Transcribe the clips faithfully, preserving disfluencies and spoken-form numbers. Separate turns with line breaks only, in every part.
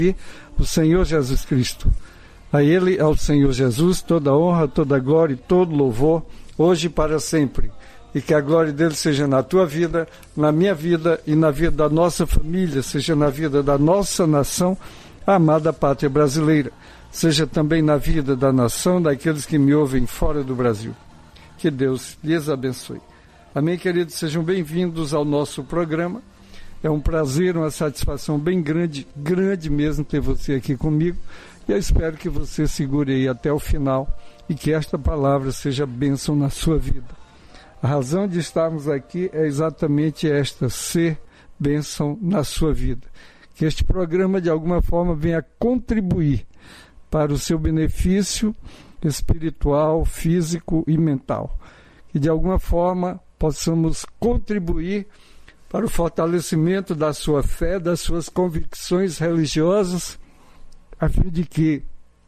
o Senhor Jesus Cristo. A Ele, ao Senhor Jesus, toda honra, toda glória e todo louvor, hoje e para sempre. E que a glória dele seja na tua vida, na minha vida e na vida da nossa família, seja na vida da nossa nação, a amada pátria brasileira. Seja também na vida da nação, daqueles que me ouvem fora do Brasil. Que Deus lhes abençoe. Amém, queridos? Sejam bem-vindos ao nosso programa. É um prazer, uma satisfação bem grande, grande mesmo ter você aqui comigo. E eu espero que você segure aí até o final e que esta palavra seja bênção na sua vida. A razão de estarmos aqui é exatamente esta, ser bênção na sua vida. Que este programa, de alguma forma, venha contribuir para o seu benefício espiritual, físico e mental. Que, de alguma forma, possamos contribuir para o fortalecimento da sua fé, das suas convicções religiosas, a fim de que,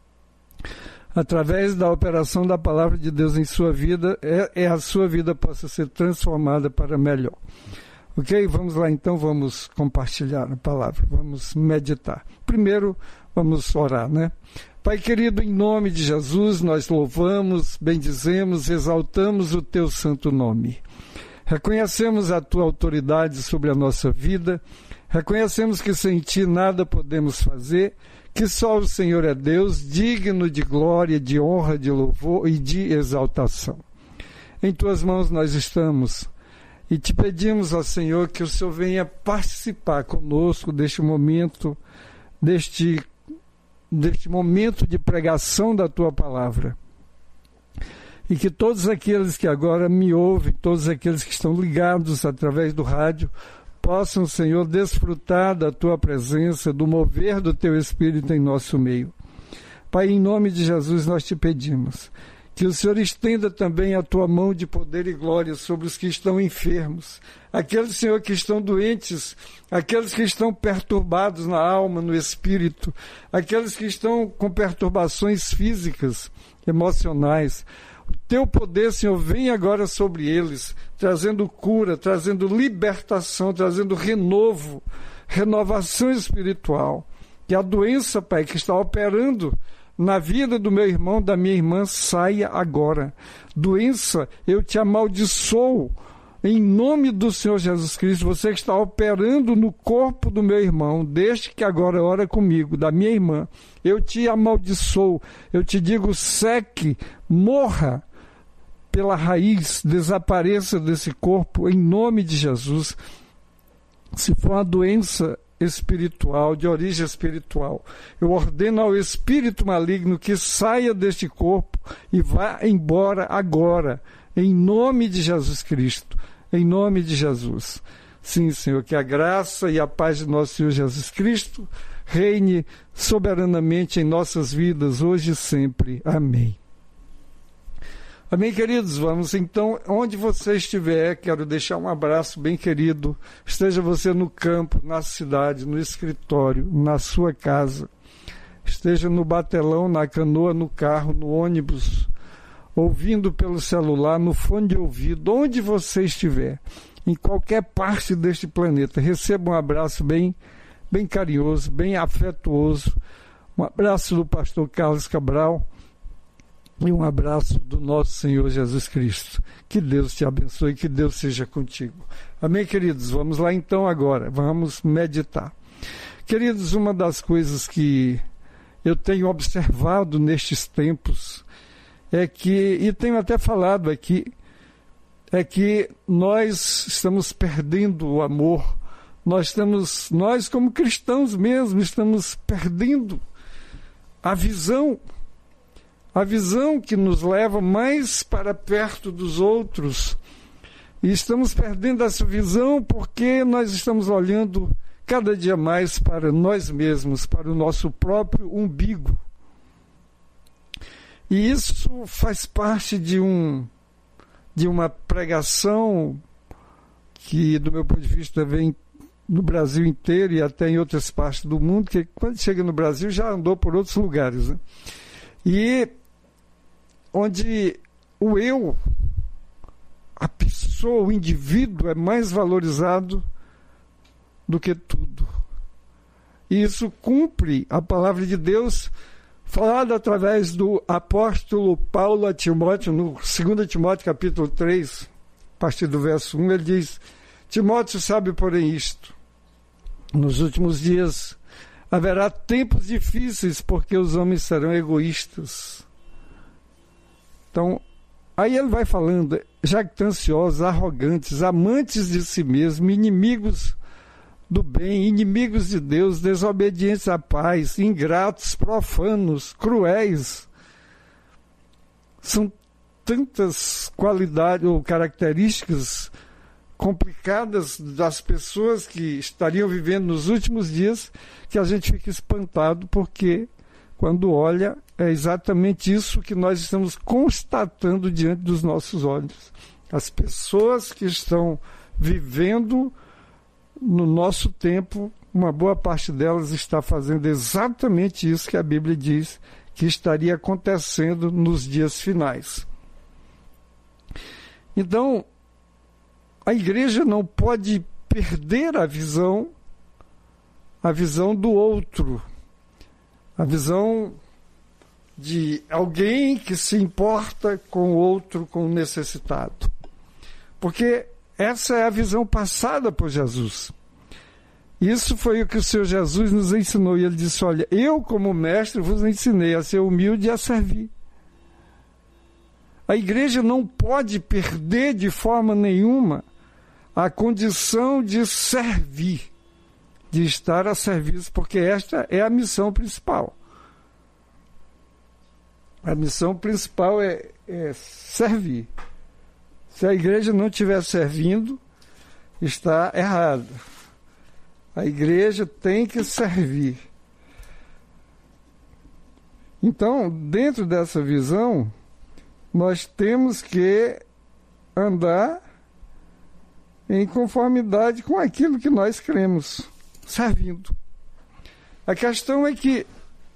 através da operação da palavra de Deus em sua vida, é, é a sua vida possa ser transformada para melhor. Ok? Vamos lá então, vamos compartilhar a palavra, vamos meditar. Primeiro, vamos orar, né? Pai querido, em nome de Jesus, nós louvamos, bendizemos, exaltamos o teu santo nome. Reconhecemos a tua autoridade sobre a nossa vida, reconhecemos que sem ti nada podemos fazer, que só o Senhor é Deus, digno de glória, de honra, de louvor e de exaltação. Em tuas mãos nós estamos e te pedimos, ó Senhor, que o Senhor venha participar conosco deste momento, deste, deste momento de pregação da tua palavra. E que todos aqueles que agora me ouvem, todos aqueles que estão ligados através do rádio, possam, Senhor, desfrutar da tua presença, do mover do teu Espírito em nosso meio. Pai, em nome de Jesus nós te pedimos que o Senhor estenda também a tua mão de poder e glória sobre os que estão enfermos, aqueles, Senhor, que estão doentes, aqueles que estão perturbados na alma, no espírito, aqueles que estão com perturbações físicas, emocionais. O teu poder, Senhor, vem agora sobre eles, trazendo cura, trazendo libertação, trazendo renovo, renovação espiritual. Que a doença, Pai, que está operando na vida do meu irmão, da minha irmã, saia agora. Doença, eu te amaldiçoo. Em nome do Senhor Jesus Cristo, você que está operando no corpo do meu irmão, desde que agora ora comigo, da minha irmã, eu te amaldiçoo, eu te digo, seque, morra pela raiz, desapareça desse corpo, em nome de Jesus. Se for uma doença espiritual, de origem espiritual, eu ordeno ao espírito maligno que saia deste corpo e vá embora agora, em nome de Jesus Cristo. Em nome de Jesus. Sim, Senhor, que a graça e a paz de nosso Senhor Jesus Cristo reine soberanamente em nossas vidas, hoje e sempre. Amém. Amém, queridos? Vamos então, onde você estiver, quero deixar um abraço bem querido. Esteja você no campo, na cidade, no escritório, na sua casa. Esteja no batelão, na canoa, no carro, no ônibus, ouvindo pelo celular, no fone de ouvido, onde você estiver, em qualquer parte deste planeta, receba um abraço bem, bem carinhoso, bem afetuoso, um abraço do pastor Carlos Cabral e um abraço do nosso Senhor Jesus Cristo. Que Deus te abençoe, que Deus seja contigo. Amém, queridos? Vamos lá então agora, vamos meditar. Queridos, uma das coisas que eu tenho observado nestes tempos é que, e tenho até falado aqui, é que nós estamos perdendo o amor, nós estamos, nós como cristãos mesmo, estamos perdendo a visão, a visão que nos leva mais para perto dos outros, e estamos perdendo essa visão porque nós estamos olhando cada dia mais para nós mesmos, para o nosso próprio umbigo. E isso faz parte de, um, de uma pregação que, do meu ponto de vista, vem no Brasil inteiro e até em outras partes do mundo, que quando chega no Brasil já andou por outros lugares, né? E onde o eu, a pessoa, o indivíduo é mais valorizado do que tudo. E isso cumpre a palavra de Deus falada através do apóstolo Paulo a Timóteo, no segundo Timóteo capítulo três, a partir do verso um, ele diz: Timóteo sabe, porém, isto: nos últimos dias haverá tempos difíceis, porque os homens serão egoístas. Então, aí ele vai falando: jactanciosos, arrogantes, amantes de si mesmos, inimigos do bem, inimigos de Deus, desobedientes à paz, ingratos, profanos, cruéis. São tantas qualidades ou características complicadas das pessoas que estariam vivendo nos últimos dias, que a gente fica espantado, porque quando olha, é exatamente isso que nós estamos constatando diante dos nossos olhos. As pessoas que estão vivendo no nosso tempo, uma boa parte delas está fazendo exatamente isso que a Bíblia diz que estaria acontecendo nos dias finais. Então, a igreja não pode perder a visão, a visão do outro, a visão de alguém que se importa com o outro, com o necessitado. Porque essa é a visão passada por Jesus. Isso foi o que o Senhor Jesus nos ensinou. E ele disse: olha, eu como mestre vos ensinei a ser humilde e a servir. A igreja não pode perder de forma nenhuma a condição de servir, de estar a serviço, porque esta é a missão principal. A missão principal é, é servir. Se a igreja não estiver servindo, está errado. A igreja tem que servir. Então, dentro dessa visão, nós temos que andar em conformidade com aquilo que nós cremos, servindo. A questão é que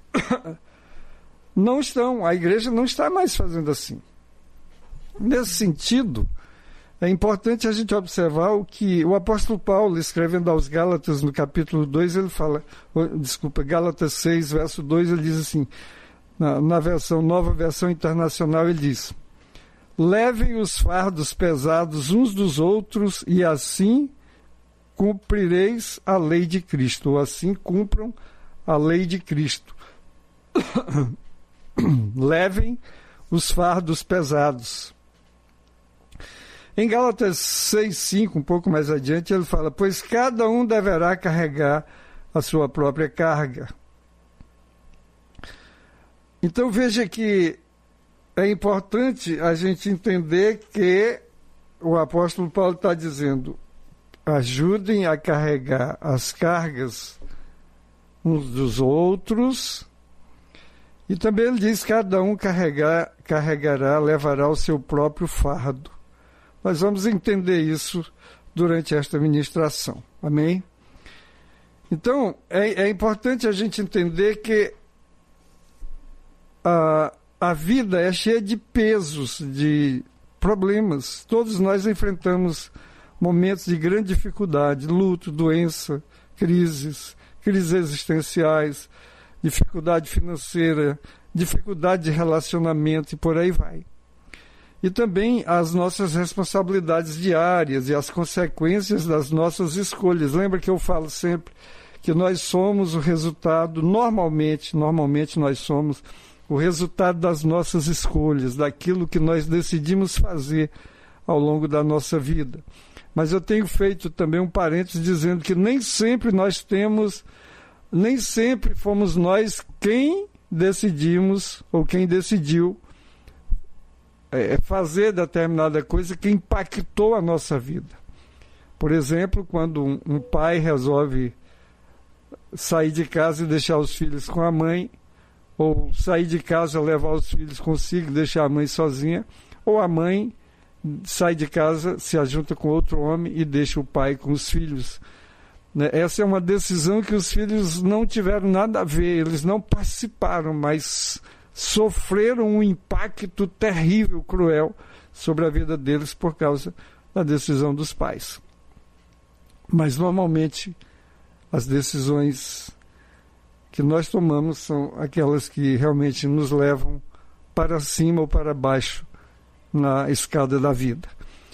não estão, a igreja não está mais fazendo assim. Nesse sentido, é importante a gente observar o que o apóstolo Paulo, escrevendo aos Gálatas, no capítulo dois, ele fala, desculpa, Gálatas seis, verso dois, ele diz assim, na, na versão, nova versão internacional, ele diz: levem os fardos pesados uns dos outros e assim cumprireis a lei de Cristo, ou assim cumpram a lei de Cristo. Levem os fardos pesados. Em Gálatas seis, cinco, um pouco mais adiante, ele fala: pois cada um deverá carregar a sua própria carga. Então veja que é importante a gente entender que o apóstolo Paulo está dizendo: ajudem a carregar as cargas uns dos outros. E também ele diz: cada um carregar, carregará, levará o seu próprio fardo. Nós vamos entender isso durante esta ministração. Amém? Então, é, é importante a gente entender que a, a vida é cheia de pesos, de problemas. Todos nós enfrentamos momentos de grande dificuldade, luto, doença, crises, crises existenciais, dificuldade financeira, dificuldade de relacionamento e por aí vai. E também as nossas responsabilidades diárias e as consequências das nossas escolhas. Lembra que eu falo sempre que nós somos o resultado, normalmente, normalmente nós somos o resultado das nossas escolhas, daquilo que nós decidimos fazer ao longo da nossa vida. Mas eu tenho feito também um parênteses dizendo que nem sempre nós temos, nem sempre fomos nós quem decidimos ou quem decidiu É fazer determinada coisa que impactou a nossa vida. Por exemplo, quando um, um pai resolve sair de casa e deixar os filhos com a mãe, ou sair de casa, levar os filhos consigo e deixar a mãe sozinha, ou a mãe sai de casa, se ajunta com outro homem e deixa o pai com os filhos. Né? Essa é uma decisão que os filhos não tiveram nada a ver, eles não participaram, mas sofreram um impacto terrível, cruel, sobre a vida deles por causa da decisão dos pais. Mas, normalmente, as decisões que nós tomamos são aquelas que realmente nos levam para cima ou para baixo na escada da vida.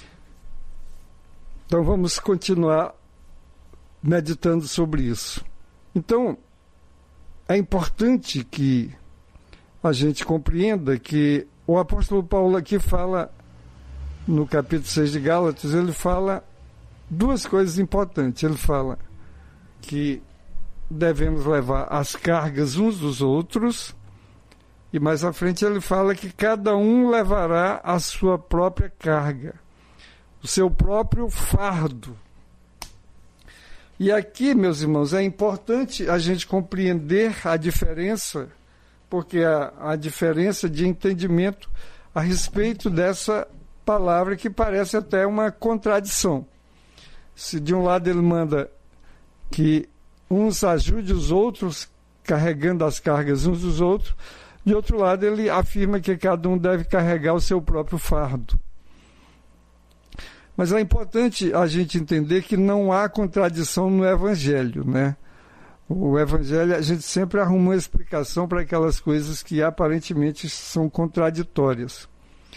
Então vamos continuar meditando sobre isso. Então, é importante que a gente compreenda que o apóstolo Paulo aqui fala, no capítulo seis de Gálatas, ele fala duas coisas importantes. Ele fala que devemos levar as cargas uns dos outros, e mais à frente ele fala que cada um levará a sua própria carga, o seu próprio fardo. E aqui, meus irmãos, é importante a gente compreender a diferença, porque a, a diferença de entendimento a respeito dessa palavra que parece até uma contradição. Se de um lado ele manda que uns ajudem os outros, carregando as cargas uns dos outros, de outro lado ele afirma que cada um deve carregar o seu próprio fardo. Mas é importante a gente entender que não há contradição no Evangelho, né? O Evangelho, a gente sempre arruma uma explicação para aquelas coisas que aparentemente são contraditórias.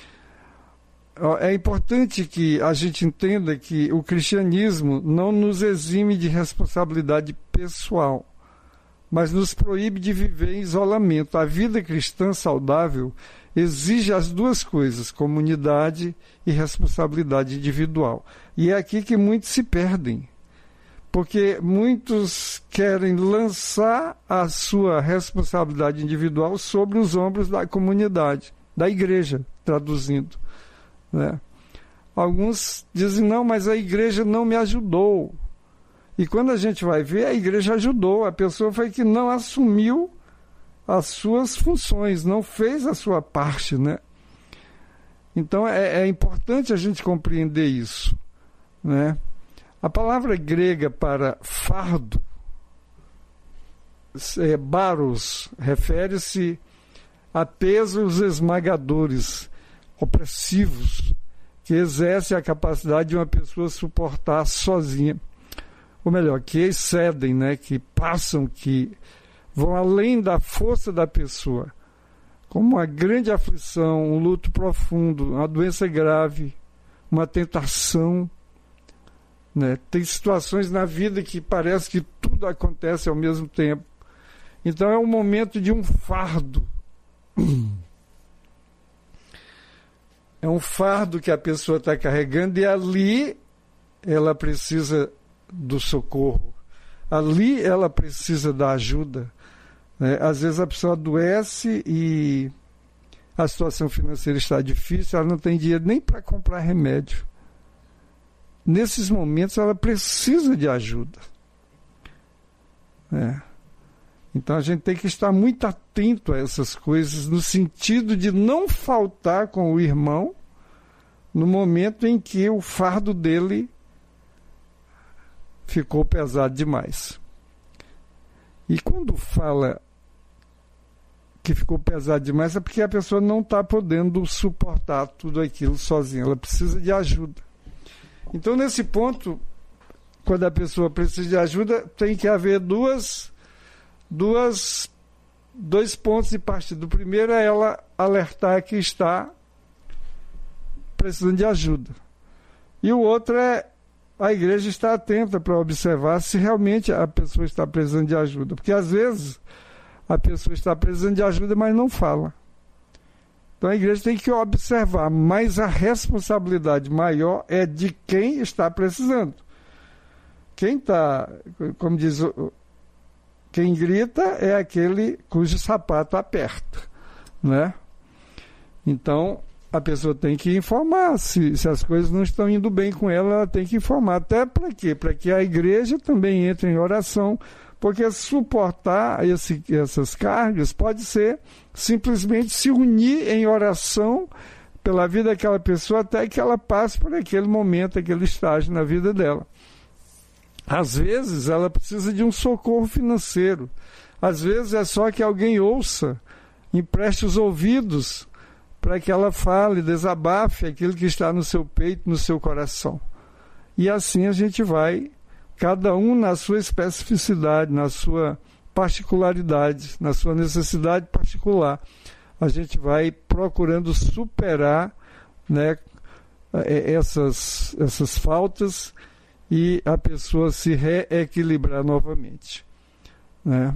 É importante que a gente entenda que o cristianismo não nos exime de responsabilidade pessoal, mas nos proíbe de viver em isolamento. A vida cristã saudável exige as duas coisas, comunidade e responsabilidade individual. E é aqui que muitos se perdem, porque muitos querem lançar a sua responsabilidade individual sobre os ombros da comunidade, da igreja, traduzindo, né? Alguns dizem, não, mas a igreja não me ajudou. E quando a gente vai ver, a igreja ajudou. A pessoa foi que não assumiu as suas funções, não fez a sua parte, né? Então é, é importante a gente compreender isso, né? A palavra grega para fardo, é, baros, refere-se a pesos esmagadores, opressivos, que exercem a capacidade de uma pessoa suportar sozinha. Ou melhor, que excedem, né? Que passam, que vão além da força da pessoa, como uma grande aflição, um luto profundo, uma doença grave, uma tentação, né? Tem situações na vida que parece que tudo acontece ao mesmo tempo. Então é um momento de um fardo. É um fardo que a pessoa está carregando e ali ela precisa do socorro. Ali ela precisa da ajuda. Né? Às vezes a pessoa adoece e a situação financeira está difícil, ela não tem dinheiro nem para comprar remédio. Nesses momentos ela precisa de ajuda. É. Então a gente tem que estar muito atento a essas coisas, no sentido de não faltar com o irmão no momento em que o fardo dele ficou pesado demais. E quando fala que ficou pesado demais, é porque a pessoa não está podendo suportar tudo aquilo sozinha, ela precisa de ajuda. Então, nesse ponto, quando a pessoa precisa de ajuda, tem que haver duas, duas, dois pontos de partida. O primeiro é ela alertar que está precisando de ajuda. E o outro é a igreja estar atenta para observar se realmente a pessoa está precisando de ajuda. Porque, às vezes, a pessoa está precisando de ajuda, mas não fala. Então, a igreja tem que observar, mas a responsabilidade maior é de quem está precisando. Quem está, como diz, quem grita é aquele cujo sapato aperta, né? Então, a pessoa tem que informar. Se, se as coisas não estão indo bem com ela, ela tem que informar. Até para quê? Para que a igreja também entre em oração, porque suportar esse, essas cargas pode ser simplesmente se unir em oração pela vida daquela pessoa até que ela passe por aquele momento, aquele estágio na vida dela. Às vezes ela precisa de um socorro financeiro. Às vezes é só que alguém ouça, empreste os ouvidos para que ela fale, desabafe aquilo que está no seu peito, no seu coração. E assim a gente vai, cada um na sua especificidade, na sua particularidade, na sua necessidade particular. A gente vai procurando superar, né, essas, essas faltas e a pessoa se reequilibrar novamente, né?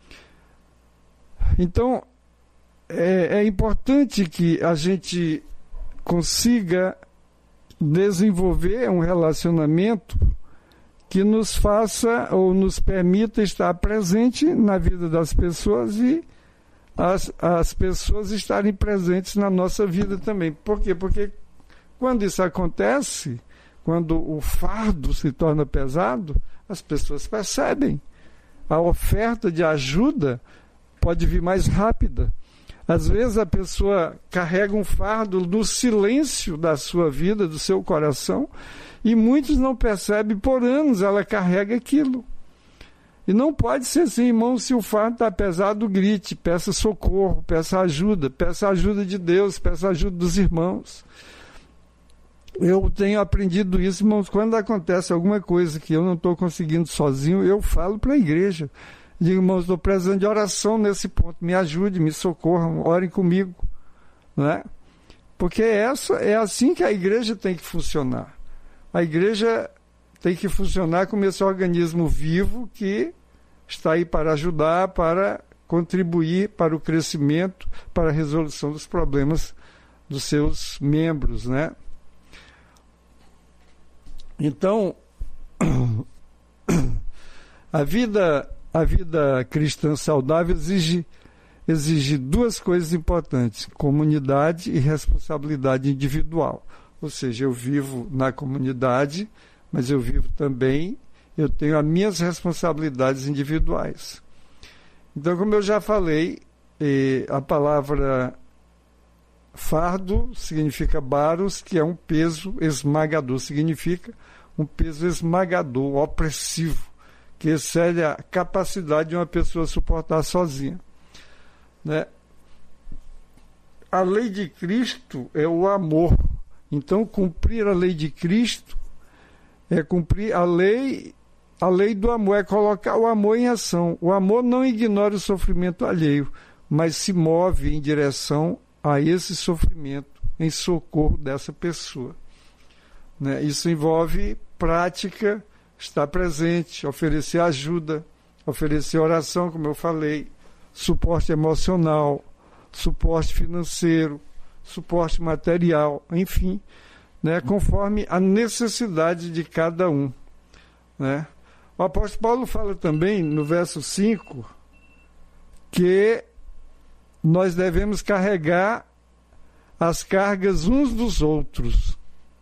Então, é, é importante que a gente consiga desenvolver um relacionamento que nos faça ou nos permita estar presente na vida das pessoas e as, as pessoas estarem presentes na nossa vida também. Por quê? Porque quando isso acontece, quando o fardo se torna pesado, as pessoas percebem. A oferta de ajuda pode vir mais rápida. Às vezes a pessoa carrega um fardo no silêncio da sua vida, do seu coração, e muitos não percebem, por anos ela carrega aquilo. E não pode ser assim, irmão, se o fardo está pesado, grite, peça socorro, peça ajuda, peça ajuda de Deus, peça ajuda dos irmãos. Eu tenho aprendido isso, irmãos, quando acontece alguma coisa que eu não estou conseguindo sozinho, eu falo para a igreja. Digo, irmãos, estou precisando de oração nesse ponto, me ajude, me socorram, orem comigo, não é? Porque essa, é assim que a igreja tem que funcionar. A igreja tem que funcionar como esse organismo vivo que está aí para ajudar, para contribuir para o crescimento, para a resolução dos problemas dos seus membros, né? Então, a vida, a vida cristã saudável exige, exige duas coisas importantes: comunidade e responsabilidade individual. Ou seja, eu vivo na comunidade, mas eu vivo também, eu tenho as minhas responsabilidades individuais. Então, como eu já falei, eh, a palavra fardo significa baros, que é um peso esmagador, significa um peso esmagador, opressivo, que excede a capacidade de uma pessoa suportar sozinha, né? A lei de Cristo é o amor. Então, cumprir a lei de Cristo é cumprir a lei, a lei do amor, é colocar o amor em ação. O amor não ignora o sofrimento alheio, mas se move em direção a esse sofrimento, em socorro dessa pessoa, né? Isso envolve prática, estar presente, oferecer ajuda, oferecer oração, como eu falei, suporte emocional, suporte financeiro, suporte material, enfim, né, conforme a necessidade de cada um, né? O apóstolo Paulo fala também no verso cinco que nós devemos carregar as cargas uns dos outros.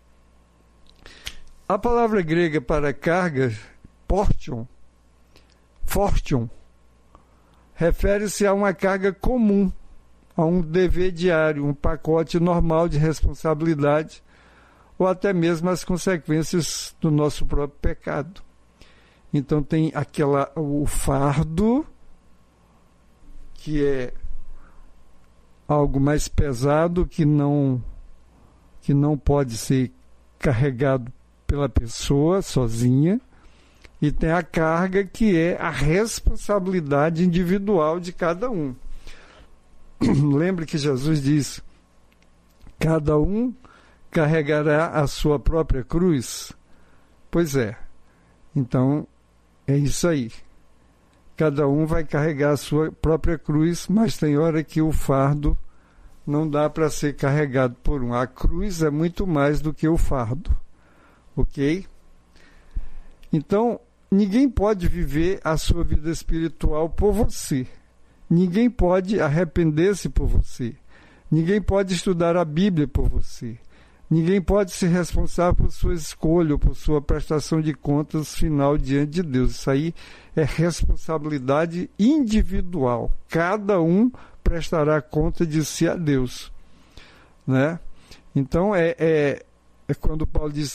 A palavra grega para carga, portion, fortion, refere-se a uma carga comum, a um dever diário, um pacote normal de responsabilidade, ou até mesmo as consequências do nosso próprio pecado. Então tem aquela, o fardo, que é algo mais pesado, que não, que não pode ser carregado pela pessoa sozinha, e tem a carga, que é a responsabilidade individual de cada um. Lembre que Jesus diz: cada um carregará a sua própria cruz. Pois é, então é isso aí. Cada um vai carregar a sua própria cruz, mas tem hora que o fardo não dá para ser carregado por um. A cruz é muito mais do que o fardo, ok? Então, ninguém pode viver a sua vida espiritual por você. Ninguém pode arrepender-se por você. Ninguém pode estudar a Bíblia por você. Ninguém pode ser responsável por sua escolha ou por sua prestação de contas final diante de Deus. Isso aí é responsabilidade individual. Cada um prestará conta de si a Deus, né? Então, é, é, é quando Paulo diz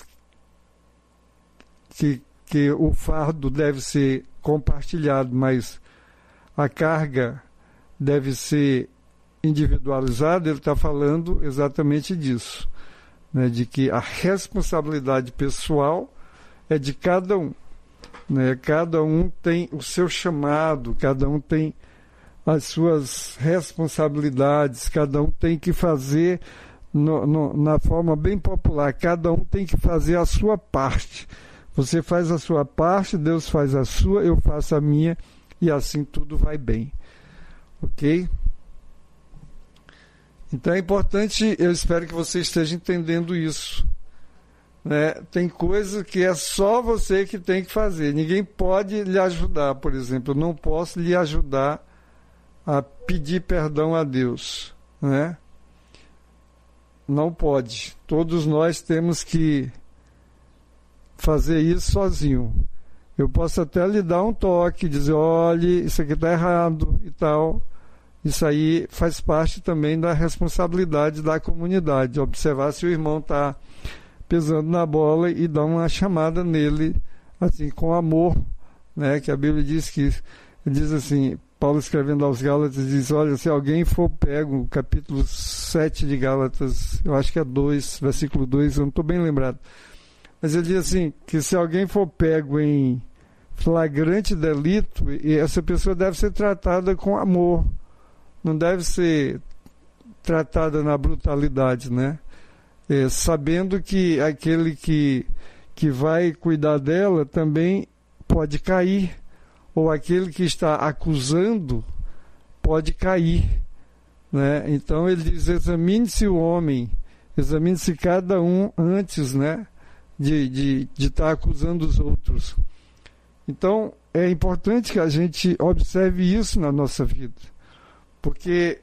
que, que o fardo deve ser compartilhado, mas a carga deve ser individualizada, ele está falando exatamente disso, né? De que a responsabilidade pessoal é de cada um. né? Cada um tem o seu chamado, cada um tem as suas responsabilidades, cada um tem que fazer no, no, na forma bem popular, cada um tem que fazer a sua parte. Você faz a sua parte, Deus faz a sua, eu faço a minha, e assim tudo vai bem. Ok? Então é importante, eu espero que você esteja entendendo isso. Né? Tem coisa que é só você que tem que fazer. Ninguém pode lhe ajudar, por exemplo. Eu não posso lhe ajudar a pedir perdão a Deus. Né? Não pode. Todos nós temos que fazer isso sozinho. Eu posso até lhe dar um toque, dizer, olhe, isso aqui está errado e tal. Isso aí faz parte também da responsabilidade da comunidade. Observar se o irmão está pisando na bola e dar uma chamada nele, assim, com amor, né? Que a Bíblia diz que, diz assim, Paulo escrevendo aos Gálatas, diz, olha, se alguém for pego, capítulo sete de Gálatas, eu acho que é dois, versículo dois, eu não estou bem lembrado, mas ele diz assim, que se alguém for pego em flagrante delito, essa pessoa deve ser tratada com amor, não deve ser tratada na brutalidade, né? É, sabendo que aquele que, que vai cuidar dela também pode cair, ou aquele que está acusando pode cair, né? Então ele diz, examine-se o homem, examine-se cada um antes, né, de, de, de estar acusando os outros. Então é importante que a gente observe isso na nossa vida, porque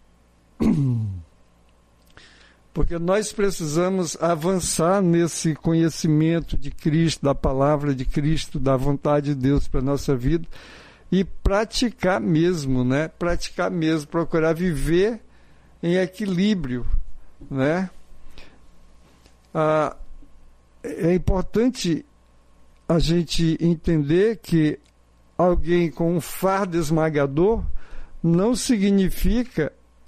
porque nós precisamos avançar nesse conhecimento de Cristo, da palavra de Cristo, da vontade de Deus para a nossa vida e praticar mesmo, né? Praticar mesmo, procurar viver em equilíbrio, né? Ah, é importante a gente entender que alguém com um fardo esmagador não significa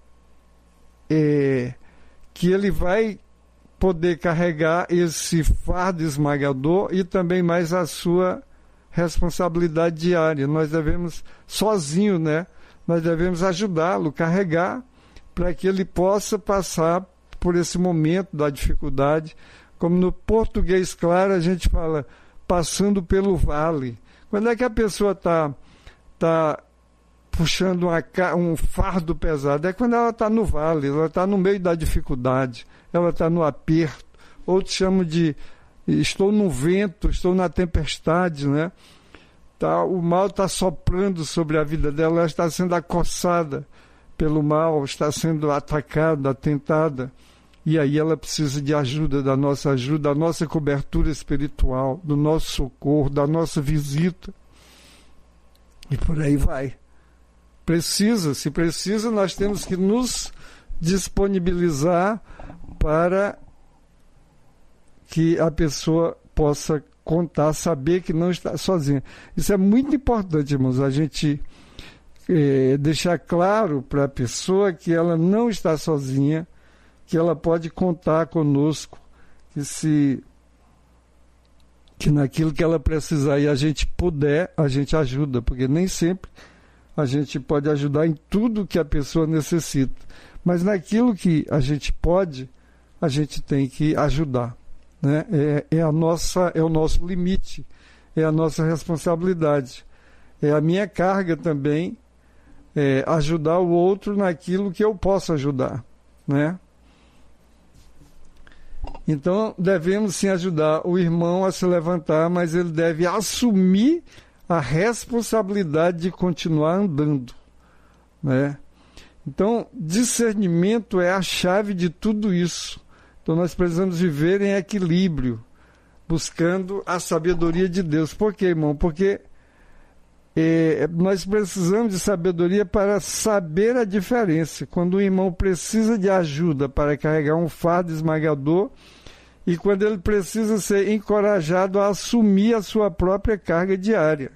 é, que ele vai poder carregar esse fardo esmagador e também mais a sua responsabilidade diária. Nós devemos, sozinho, né? Nós devemos ajudá-lo, carregar, para que ele possa passar por esse momento da dificuldade. Como no português claro a gente fala, passando pelo vale. Quando é que a pessoa está tá puxando uma, um fardo pesado? É quando ela está no vale, ela está no meio da dificuldade, ela está no aperto. Outros chamam de estou no vento, estou na tempestade, né? Tá, o mal está soprando sobre a vida dela, ela está sendo acossada pelo mal, está sendo atacada, atentada. E aí ela precisa de ajuda, da nossa ajuda, da nossa cobertura espiritual, do nosso socorro, da nossa visita. E por aí vai. Precisa, se precisa, nós temos que nos disponibilizar para que a pessoa possa contar, saber que não está sozinha. Isso é muito importante, irmãos, a gente é, deixar claro para a pessoa que ela não está sozinha, que ela pode contar conosco, que se que naquilo que ela precisar e a gente puder, a gente ajuda, porque nem sempre a gente pode ajudar em tudo que a pessoa necessita, mas naquilo que a gente pode, a gente tem que ajudar, né? É, é, a nossa, é o nosso limite, é a nossa responsabilidade, é a minha carga também, é, ajudar o outro naquilo que eu posso ajudar, né? Então, devemos sim ajudar o irmão a se levantar, mas ele deve assumir a responsabilidade de continuar andando, né? Então, discernimento é a chave de tudo isso. Então, nós precisamos viver em equilíbrio, buscando a sabedoria de Deus. Por quê, irmão? Porque é, nós precisamos de sabedoria para saber a diferença. Quando o irmão precisa de ajuda para carregar um fardo esmagador e quando ele precisa ser encorajado a assumir a sua própria carga diária.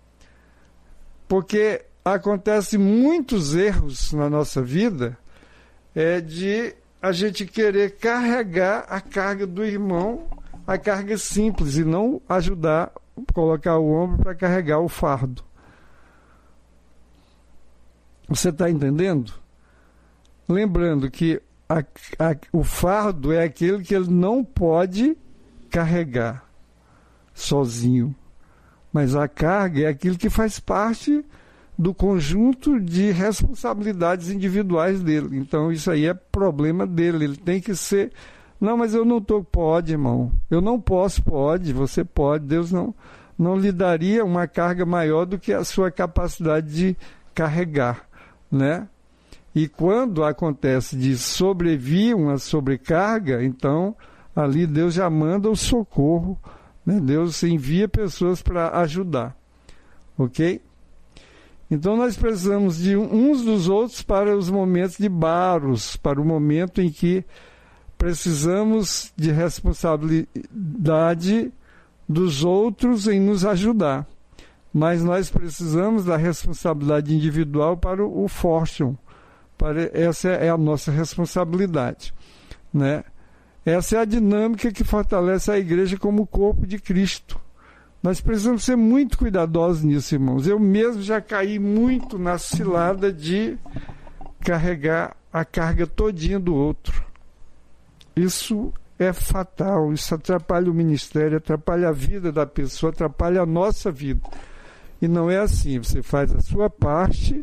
Porque acontecem muitos erros na nossa vida é, de a gente querer carregar a carga do irmão, a carga simples, e não ajudar colocar o ombro para carregar o fardo. Você está entendendo? Lembrando que a, a, o fardo é aquele que ele não pode carregar sozinho. Mas a carga é aquilo que faz parte do conjunto de responsabilidades individuais dele. Então isso aí é problema dele. Ele tem que ser... Não, mas eu não estou... Pode, irmão. Eu não posso, pode. Você pode. Deus não, não lhe daria uma carga maior do que a sua capacidade de carregar, né? E quando acontece de sobrevir uma sobrecarga, então ali Deus já manda o socorro, né? Deus envia pessoas para ajudar, ok? Então nós precisamos de uns dos outros para os momentos de baros, para o momento em que precisamos de responsabilidade dos outros em nos ajudar. Mas nós precisamos da responsabilidade individual para o, o fortune. Para, essa é a nossa responsabilidade, né? Essa é a dinâmica que fortalece a igreja como corpo de Cristo. Nós precisamos ser muito cuidadosos nisso, irmãos. Eu mesmo já caí muito na cilada de carregar a carga todinha do outro. Isso é fatal, isso atrapalha o ministério, atrapalha a vida da pessoa, atrapalha a nossa vida. E não é assim, você faz a sua parte,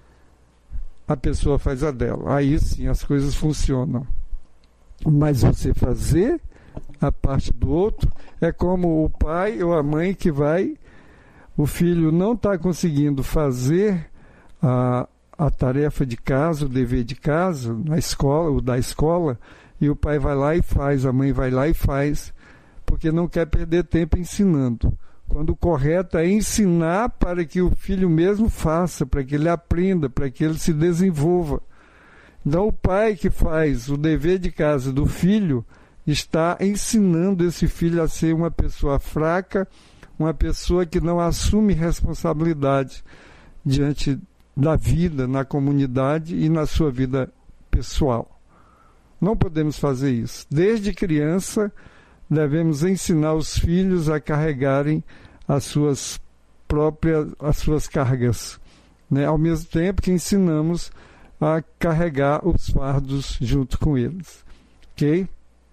a pessoa faz a dela. Aí sim as coisas funcionam. Mas você fazer a parte do outro é como o pai ou a mãe que vai, o filho não está conseguindo fazer a, a tarefa de casa, o dever de casa, na escola, ou da escola, e o pai vai lá e faz, a mãe vai lá e faz, porque não quer perder tempo ensinando. Quando o correto é ensinar para que o filho mesmo faça, para que ele aprenda, para que ele se desenvolva. Então o pai que faz o dever de casa do filho está ensinando esse filho a ser uma pessoa fraca, uma pessoa que não assume responsabilidade diante da vida, na comunidade e na sua vida pessoal. Não podemos fazer isso. Desde criança, devemos ensinar os filhos a carregarem as suas próprias, as suas cargas, né? Ao mesmo tempo que ensinamos a carregar os fardos junto com eles. Ok?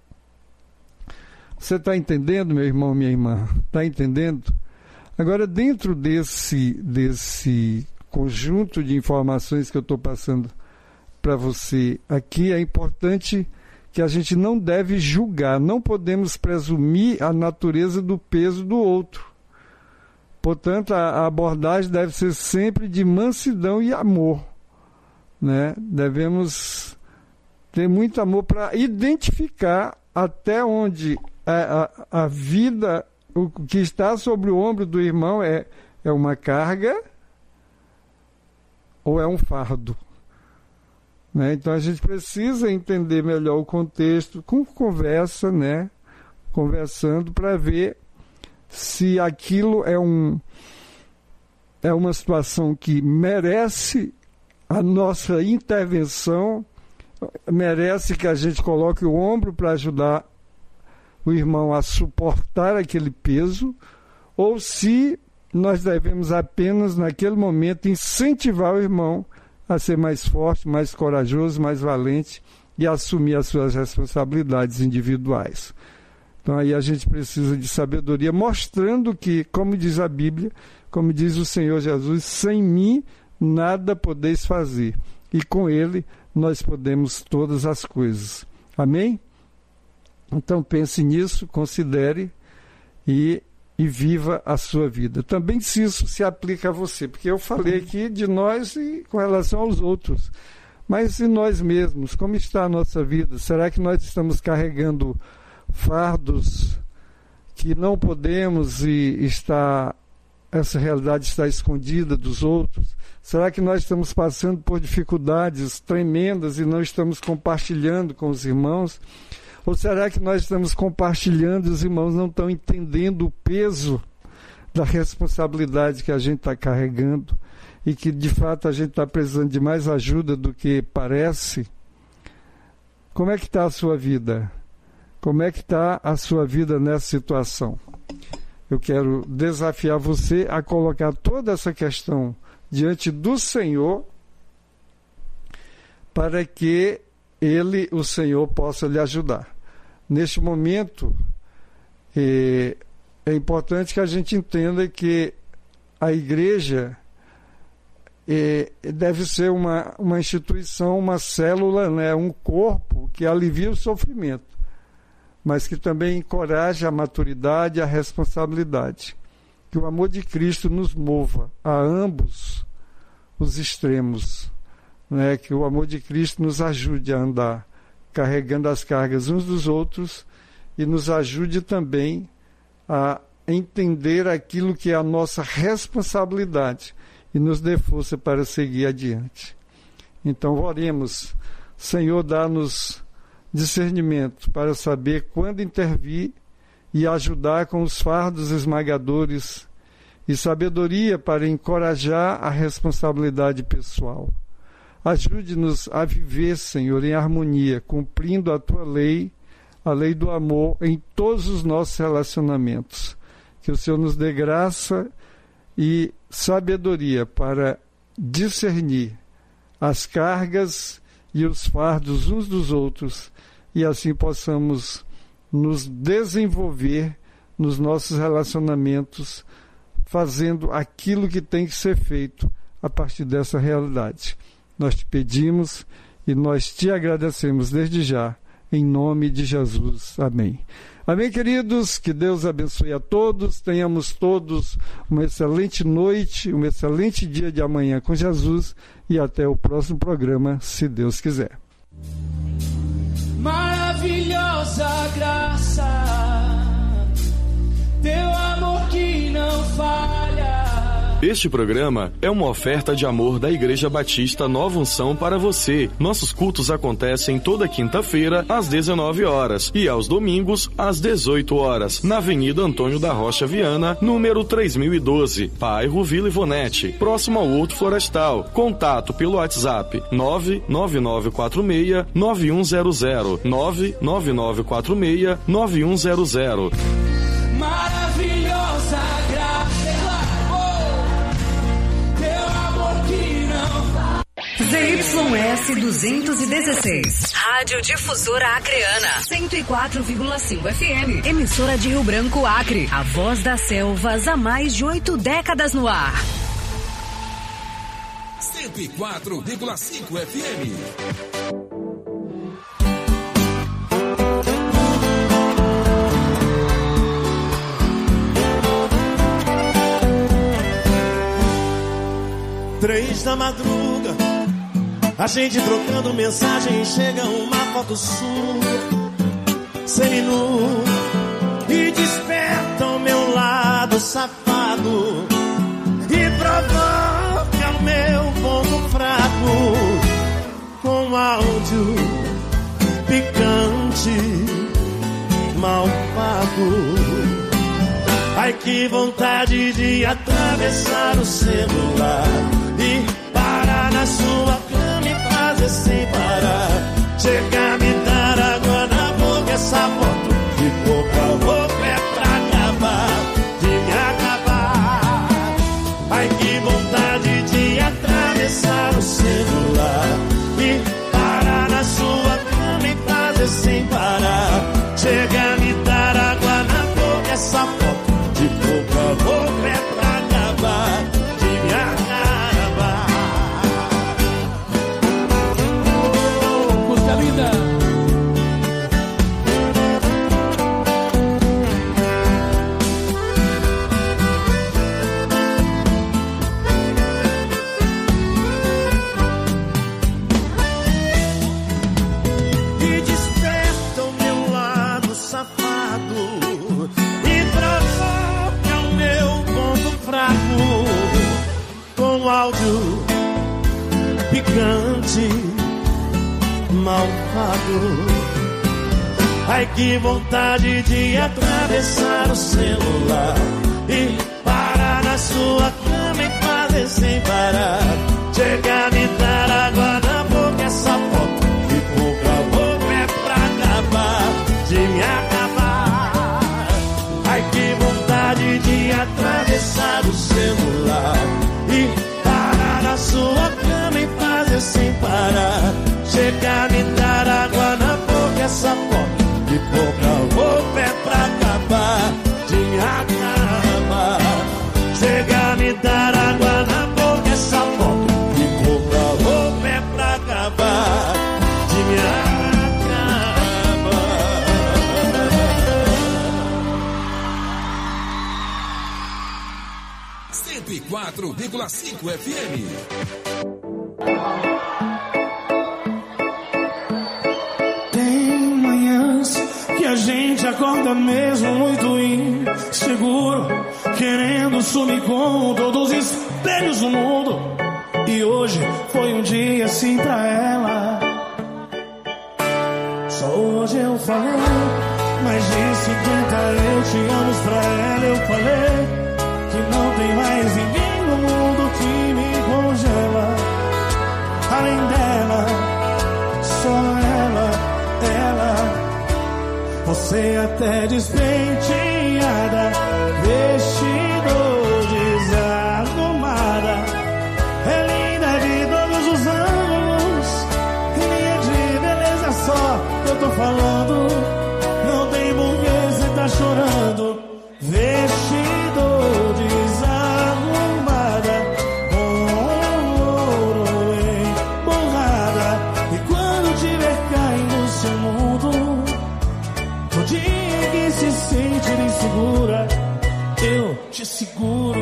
Você está entendendo, meu irmão, minha irmã? Está entendendo? Agora, dentro desse, desse conjunto de informações que eu estou passando para você aqui, é importante que a gente não deve julgar, não podemos presumir a natureza do peso do outro. Portanto, a abordagem deve ser sempre de mansidão e amor, né? Devemos ter muito amor para identificar até onde a, a, a vida, o que está sobre o ombro do irmão é, é uma carga ou é um fardo. Né? Então a gente precisa entender melhor o contexto, com conversa, né? Conversando para ver se aquilo é, um, é uma situação que merece a nossa intervenção, merece que a gente coloque o ombro para ajudar o irmão a suportar aquele peso, ou se nós devemos apenas, naquele momento, incentivar o irmão a ser mais forte, mais corajoso, mais valente e assumir as suas responsabilidades individuais. Então aí a gente precisa de sabedoria, mostrando que, como diz a Bíblia, como diz o Senhor Jesus, sem mim nada podeis fazer, e com Ele nós podemos todas as coisas. Amém? Então pense nisso, considere e, e viva a sua vida. Também se isso se aplica a você, porque eu falei aqui de nós e com relação aos outros, mas e nós mesmos, como está a nossa vida? Será que nós estamos carregando fardos que não podemos e está, essa realidade está escondida dos outros? Será que nós estamos passando por dificuldades tremendas e não estamos compartilhando com os irmãos? Ou será que nós estamos compartilhando e os irmãos não estão entendendo o peso da responsabilidade que a gente está carregando e que de fato a gente está precisando de mais ajuda do que parece? Como é que está a sua vida? Como é que está a sua vida nessa situação? eu quero desafiar você a colocar toda essa questão diante do Senhor, para que Ele, o Senhor, possa lhe ajudar. Neste momento, é, é importante que a gente entenda que a igreja é, deve ser uma, uma instituição, uma célula, né, um corpo que alivia o sofrimento, mas que também encoraja a maturidade e a responsabilidade. Que o amor de Cristo nos mova a ambos os extremos, né? Que o amor de Cristo nos ajude a andar carregando as cargas uns dos outros e nos ajude também a entender aquilo que é a nossa responsabilidade e nos dê força para seguir adiante. Então, oremos. Senhor, dá-nos discernimento para saber quando intervir e ajudar com os fardos esmagadores e sabedoria para encorajar a responsabilidade pessoal. Ajude-nos a viver, Senhor, em harmonia, cumprindo a Tua lei, a lei do amor, em todos os nossos relacionamentos. Que o Senhor nos dê graça e sabedoria para discernir as cargas e os fardos uns dos outros, e assim possamos nos desenvolver nos nossos relacionamentos, fazendo aquilo que tem que ser feito a partir dessa realidade. Nós te pedimos e nós te agradecemos desde já, em nome de Jesus. Amém. Amém, queridos? Que Deus abençoe a todos, tenhamos todos uma excelente noite, um excelente dia de amanhã com Jesus e até o próximo programa, se Deus quiser.
Maravilhosa graça, teu amor que não falha.
Este programa é uma oferta de amor da Igreja Batista Nova Unção para você. Nossos cultos acontecem toda quinta-feira, às dezenove horas, e aos domingos, às dezoito horas, na Avenida Antônio da Rocha Viana, número três mil e doze, bairro Vila Ivonete, próximo ao Horto Florestal. Contato pelo WhatsApp nove nove nove quatro seis nove um zero zero, nove nove nove quatro seis nove um zero zero.
Maravilhosa graça,
Z Y S duzentos e dezesseis. Rádio Difusora Acreana. cento e quatro vírgula cinco F M. Emissora de Rio Branco, Acre. A voz das selvas há mais de oito décadas no ar.
cento e quatro vírgula cinco F M.
Três da madruga, a gente trocando mensagem, chega uma foto sua, seminu, e desperta o meu lado safado, e provoca o meu ponto fraco, com áudio picante, malvado. Ai, que vontade de atravessar o celular e parar na sua cama e fazer sem parar. Chega a me dar água na boca, essa foto de boca a boca é pra acabar, de me acabar. Ai, que vontade de atravessar o celular e parar na sua cama e fazer sem parar. Chega a me dar água na boca, essa foto de boca a boca é pra acabar, de me acabar.
Oh, música linda.
E desperta o meu lado safado, com áudio picante, malvado. Ai, que vontade de atravessar o celular e parar na sua cama e fazer sem parar. Chega a me dar água na boca, essa foto de boca a boca é pra acabar, de me acabar. Ai, que vontade de
vírgula cinco F M.
Tem manhãs que a gente acorda mesmo muito inseguro, querendo sumir com todos os espelhos do mundo. E hoje foi um dia assim pra ela. Só hoje eu falei, mais de cinquenta eu te amo pra ela. Eu falei que não tem mais ninguém no mundo que me congela. Além dela, só ela, ela. Você até despenteada, vestido desarrumada, é linda de todos os ângulos, linha de beleza só que eu tô falando. Não tem porquê cê tá chorando. Vestido desarrumada, com ouro emborrada. E quando tiver caindo no seu mundo, no dia que se sentir insegura, eu te seguro.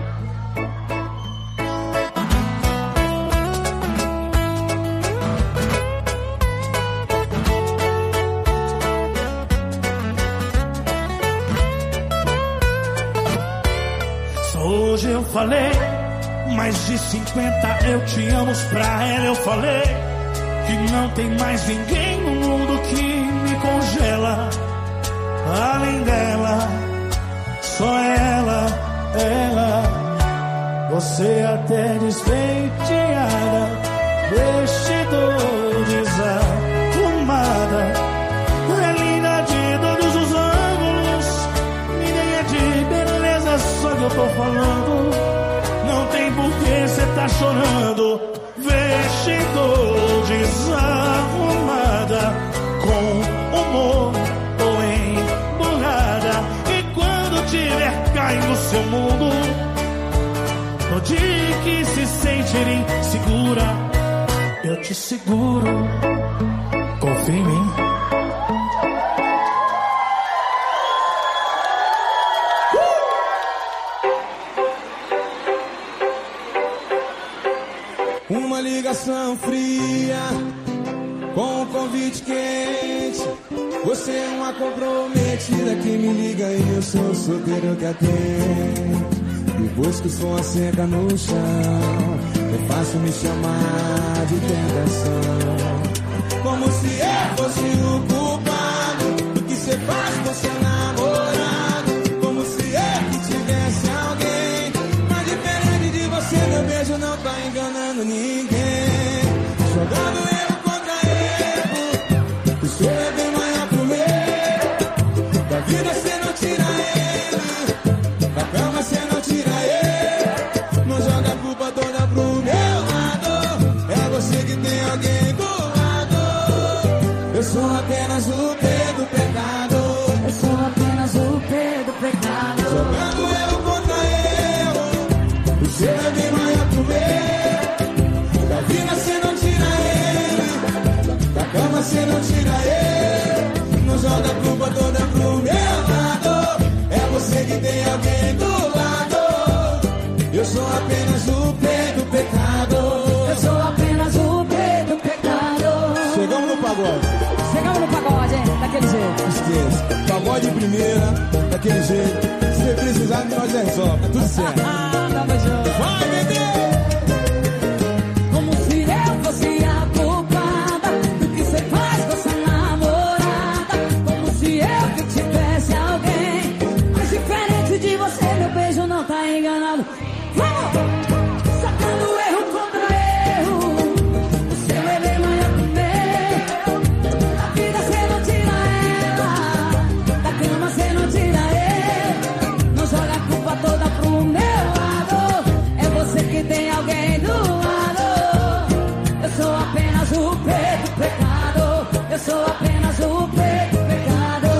Hoje eu falei, mais de cinquenta eu te amo pra ela. Eu falei que não tem mais ninguém no mundo que me congela. Além dela, só ela, ela. Você até despenteada, vestido desarrumada, é linda de todos os ângulos, ideia de beleza só que eu tô falando. Não tem porquê cê tá chorando. Vestido desarrumada, com humor ou emburrada. E quando tiver caindo no seu mundo, no dia que se sentir insegura, eu te seguro. Confia em mim.
Uma ligação fria com um convite quente. Você é uma comprometida que me liga e eu sou o solteiro que atende. Depois que o som seca no chão, é fácil me chamar de tentação. Como se eu fosse o culpado do que você faz com seu namorado. Como se eu que tivesse alguém. Mas diferente de você, meu beijo não tá enganando ninguém. Jogando erro contra erro, o seu é bem maior que o meu. Da vida você não tira ele, da cama você não tira ele. Não joga a culpa toda pro meu lado. É você que tem alguém do lado. Eu sou apenas o P do pecado. Eu sou apenas o P do pecado. Jogando erro contra erro, o seu é bem maior que o meu. Da vida você não tira ele, da cama você não tira ele. Não joga a culpa toda pro meu lado. É você que tem alguém do lado. Eu sou apenas o P do pecado. Eu sou apenas o P do pecado. Chegamos no pagode.
Chegamos no pagode, hein? Daquele jeito.
Esqueça. Pagode de primeira, daquele jeito. Se você precisar, nós já resolve. Tá tudo certo.
Ah, tamo junto.
Vai, bebê!
Como se eu fosse a culpada do que você faz com sua namorada. Como se eu que tivesse alguém. Mas diferente de você, meu beijo não tá enganado. Vamos! Sacando erro contra erro, o seu é bem maior que o meu. Da vida você não tira ela, da cama você não tira ele. Não joga a culpa toda pro meu lado. É você que tem alguém do lado. Eu sou apenas o P do pecado. Eu sou apenas o P do pecado.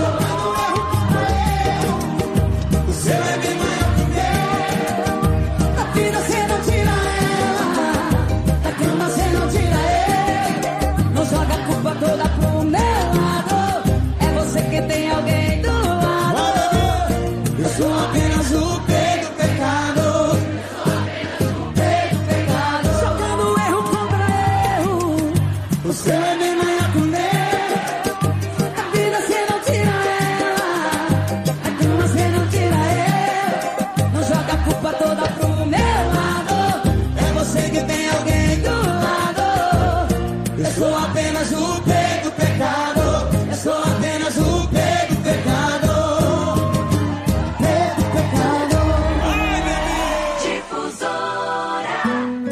O seu é bem maior que o meu.
Da vida você não tira ela, da cama você não tira ele. Não joga a culpa toda pro meu lado. É você que tem alguém do lado.
Eu sou apenas o P do pecado.
Você é bem maior que o meu. A vida cê não tira ela, a cama cê não tira eu. Não joga a culpa toda pro meu lado. É você que tem alguém do lado. Eu sou apenas o pé do pecado. Eu sou apenas o pé do pecado. Pé do pecado. Difusora.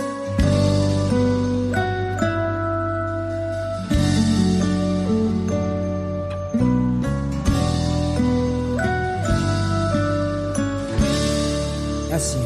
É assim.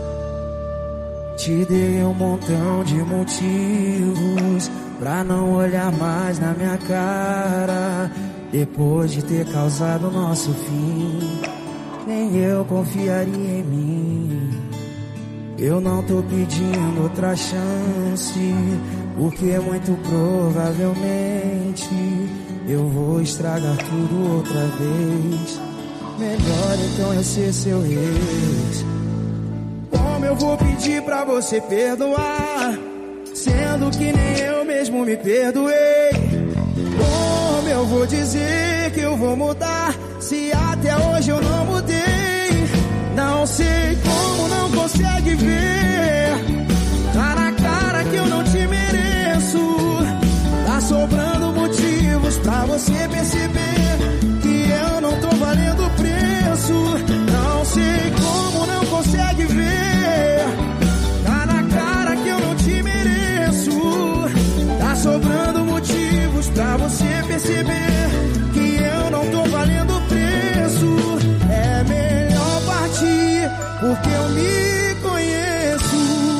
Te dei um montão de motivos pra não olhar mais na minha cara. Depois de ter causado o nosso fim, nem eu confiaria em mim. Eu não tô pedindo outra chance, porque muito provavelmente eu vou estragar tudo outra vez. Melhor então eu ser seu ex. Como eu vou pedir pra você perdoar, sendo que nem eu mesmo me perdoei? Como eu vou dizer que eu vou mudar, se até hoje eu não mudei? Não sei como não consegue ver, tá na cara que eu não te mereço. Tá sobrando motivos pra você perceber que eu não tô valendo o preço. Não sei como não consegue ver, tá na cara que eu não te mereço. Tá sobrando motivos pra você perceber que eu não tô valendo o preço. É melhor partir, porque eu me conheço.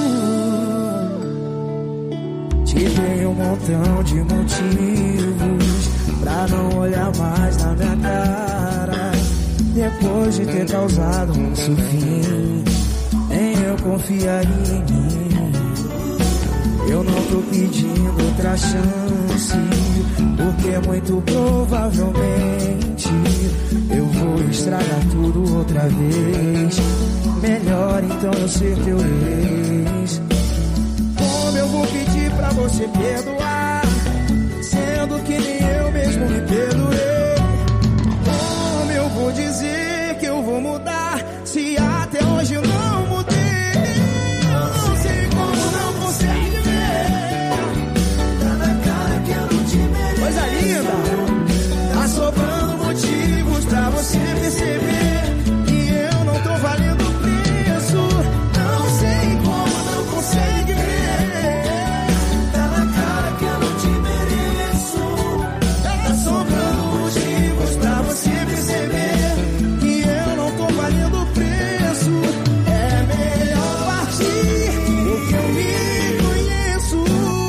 Te dei um montão de motivos pra não olhar mais na minha cara. Depois de ter causado um fim, nem eu confiaria em mim. Eu não tô pedindo outra chance, porque muito provavelmente eu vou estragar tudo outra vez. Melhor então eu ser teu ex. Como eu vou pedir pra você perdoar, sendo que nem eu mesmo me perdoei? Como eu vou dizer que eu vou mudar, se até hoje eu não mudei? Eu não sei como não consegue ver, tá na cara que eu não te mereço. Coisa linda. Tá sobrando motivos pra você perceber que eu não tô valendo o preço. Não sei como não consegue ver, tá na cara que eu não te mereço. Tá sobrando motivos pra você perceber que eu não tô valendo o preço. É melhor partir, porque eu me conheço.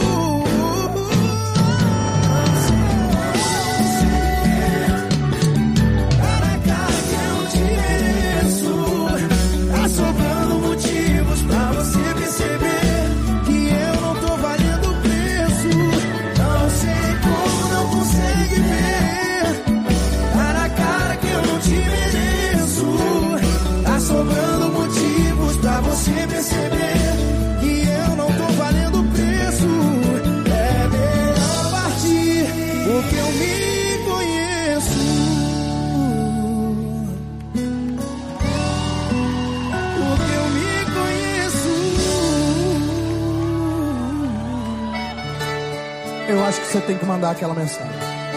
Tá na cara que eu não te mereço. Tá sobrando motivos pra você perceber que eu não tô valendo o preço. Não sei como não consegue ver, tá na cara que eu não te mereço. Tá sobrando motivos pra você perceber que eu não tô valendo o preço. É melhor partir, porque eu me conheço. Porque eu me conheço.
Eu acho que você tem que mandar aquela mensagem.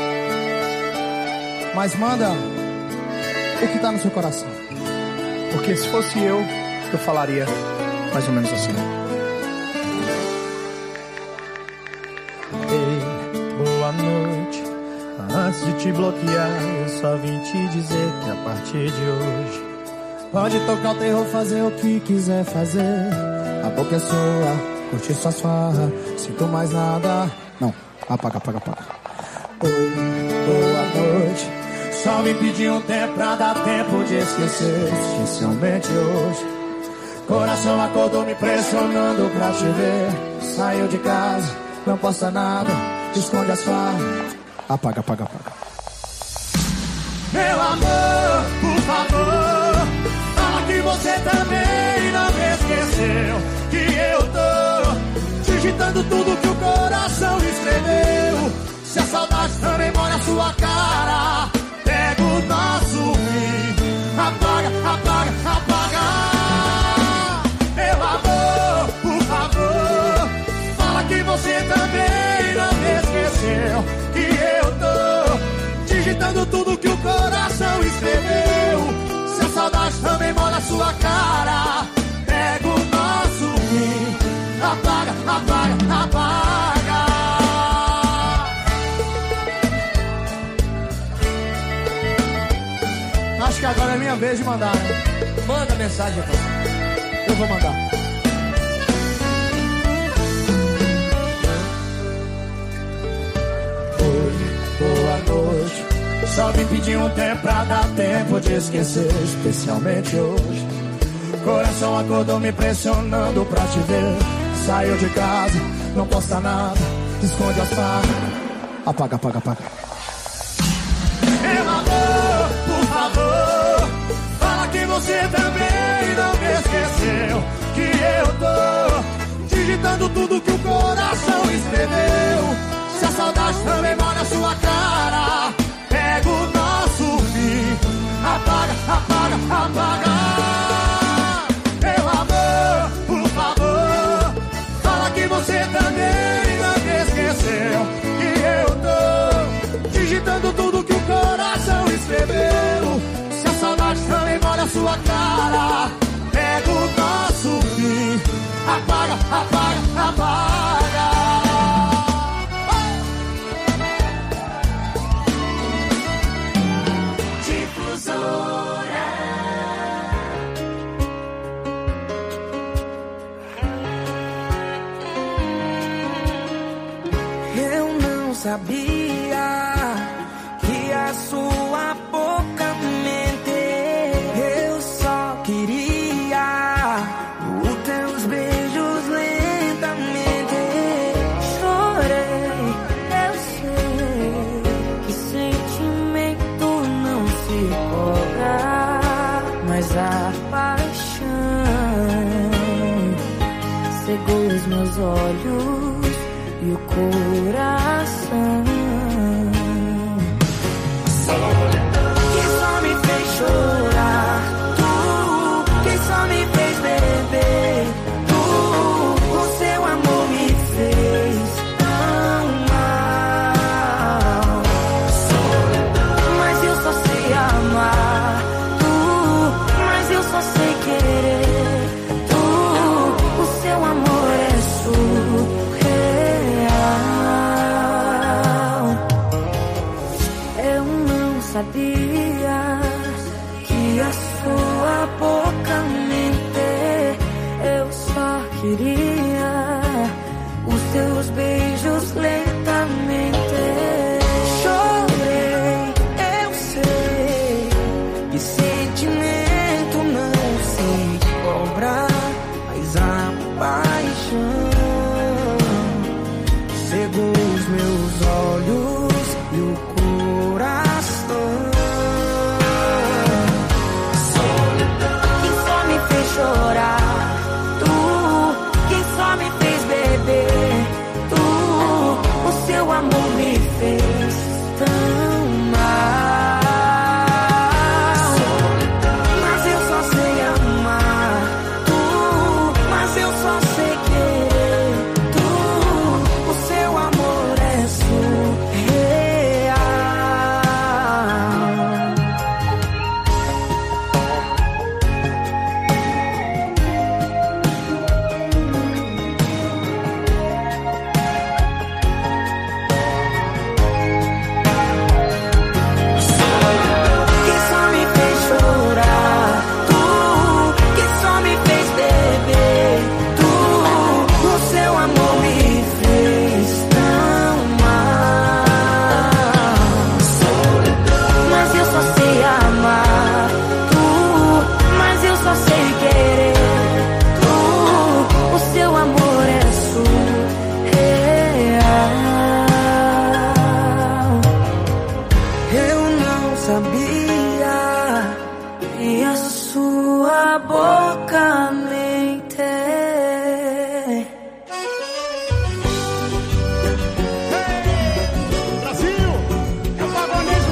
Mas manda o que tá no seu coração. Porque se fosse eu, eu falaria mais ou menos assim.
Ei, boa noite. Antes de te bloquear, eu só vim te dizer que a partir de hoje
Pode tocar o terror, fazer o que quiser fazer. A boca é sua, curtir suas farras. Sinto mais nada. Não, apaga, apaga, apaga.
Oi, boa noite. Só me pedi um tempo pra dar tempo de esquecer, especialmente hoje. Coração acordou me pressionando pra te ver. Saiu de casa, não posta nada, esconde as farras.
Apaga, apaga, apaga.
Meu amor, por favor, fala que você também não me esqueceu. Que eu tô digitando tudo que o coração escreveu. digitando tudo que o coração escreveu. Se a saudade também molha sua cara, pega o nosso fim, apaga, apaga, apaga. Acho que agora é minha vez de mandar, né? Manda mensagem, então. Eu vou mandar. Boa noite. Só vim pedir um tempo pra dar tempo de esquecer, especialmente hoje. Coração acordou me pressionando pra te ver. Saiu de casa, não posta nada, esconde as falas. Apaga, apaga, apaga. Meu amor, por favor, fala que você também não me esqueceu. Que eu tô digitando tudo que o coração escreveu. Se a saudade também molha sua cara, pega o nosso fim, apaga, apaga, apaga. Meu amor, por favor, fala que você também não me esqueceu. Que eu tô digitando tudo que o coração escreveu. Se a saudade também molha sua cara, pega o nosso fim, apaga, apaga, apaga.
Eu não sabia que a sua boca mente. Eu só queria os teus beijos lentamente. Chorei, eu sei que sentimento não se cobra, mas a paixão cegou os meus olhos e o coração que só me fez chorar, tu que só me fez beber, tu, o seu amor me fez tão mal. Mas eu só sei amar, tu, mas eu só sei querer, tu, o seu amor é surreal. Eu não sabia que a sua boca mente. Eu só queria os teus beijos lentamente. Chorei, eu sei que sentimento não se cobra, mas a paixão cegou os meus olhos e o coração. Quem só me fez chorar, tu, quem só me fez beber, tu, o seu amor me fez tão mal. Mas eu só sei amar, tu, mas eu só sei querer, tu, o seu amor é surreal. Quem só me fez chorar, tu, quem só me fez beber, tu, o seu amor me fez tão mal. Mas eu só sei amar, tu, mas eu só sei querer, tu, o seu amor é surreal. Eu não sabia que a sua boca mente.
Brasil, é o pagonejo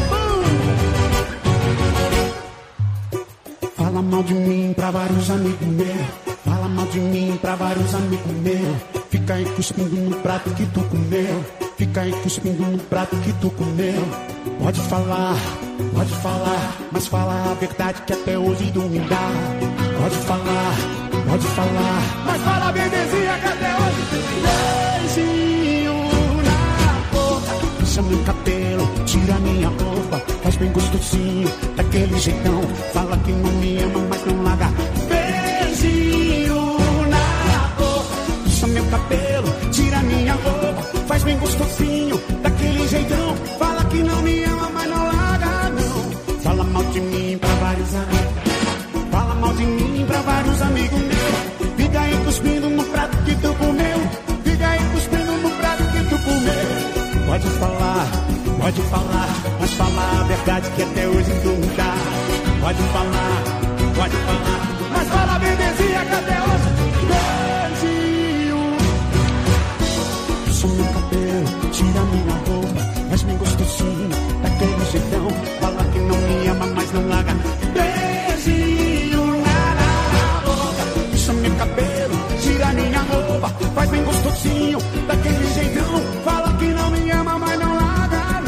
bom.
Fala mal de mim pra vários amigos meus. Fala mal de mim pra vários amigos meus. Fica aí cuspindo no prato que tu comeu. fica aí cuspindo no prato que tu comeu. Pode falar, pode falar, mas fala a verdade que até hoje não me dá. Pode falar, pode falar, mas fala a bebezinha que até hoje beijinho na boca, puxa meu cabelo, tira minha roupa, faz bem gostosinho, daquele jeitão. Fala que não me ama, mas não larga. Beijinho na boca, puxa meu cabelo, tira minha roupa, faz bem gostosinho, daquele jeitão. Fala que não me ama, mas não larga, não. Fala mal de mim pra vários amigos, fala mal de mim pra vários amigos meus. Fica aí cuspindo no prato que tu comeu, fica aí cuspindo no prato que tu comeu. Pode falar, pode falar, mas fala a verdade que até hoje tu não dá. Pode falar, pode falar, mas fala a bebezinha que até hoje beijinho. Puxa meu cabelo, tira minha roupa, faz bem gostosinho, daquele jeitão. Fala que não me ama, mas não larga. Beijinho na boca, puxa meu cabelo, tira minha roupa, faz bem gostosinho, daquele jeitão. Fala que não me ama, mas não larga,